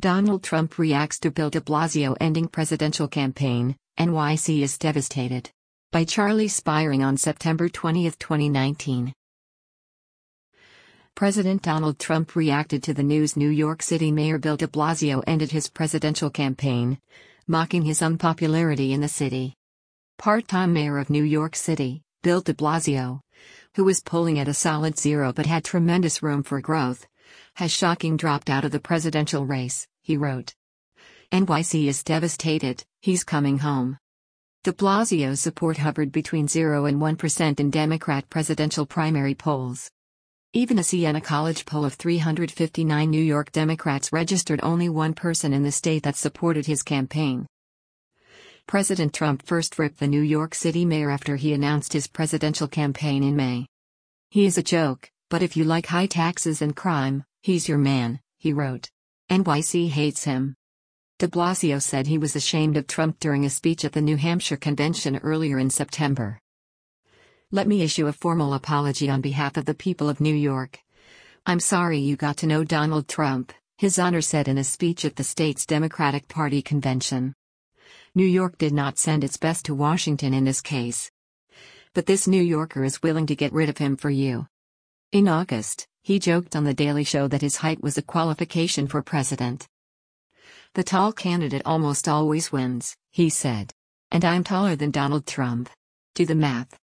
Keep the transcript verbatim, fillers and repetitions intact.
Donald Trump reacts to Bill de Blasio ending presidential campaign, N Y C is devastated. By Charlie Spiring on September twentieth, twenty nineteen. President Donald Trump reacted to the news New York City Mayor Bill de Blasio ended his presidential campaign, mocking his unpopularity in the city. Part-time mayor of New York City, Bill de Blasio, who was polling at a solid zero but had tremendous room for growth, has shocking dropped out of the presidential race, he wrote. N Y C is devastated, he's coming home. De Blasio's support hovered between zero and one percent in Democrat presidential primary polls. Even a Siena College poll of three hundred fifty-nine New York Democrats registered only one person in the state that supported his campaign. President Trump first ripped the New York City mayor after he announced his presidential campaign in May. He is a joke, but if you like high taxes and crime, he's your man, he wrote. N Y C hates him. De Blasio said he was ashamed of Trump during a speech at the New Hampshire convention earlier in September. Let me issue a formal apology on behalf of the people of New York. I'm sorry you got to know Donald Trump, His Honor said in a speech at the state's Democratic Party convention. New York did not send its best to Washington in this case. But this New Yorker is willing to get rid of him for you. In August, he joked on The Daily Show that his height was a qualification for president. The tall candidate almost always wins, he said. And I'm taller than Donald Trump. Do the math.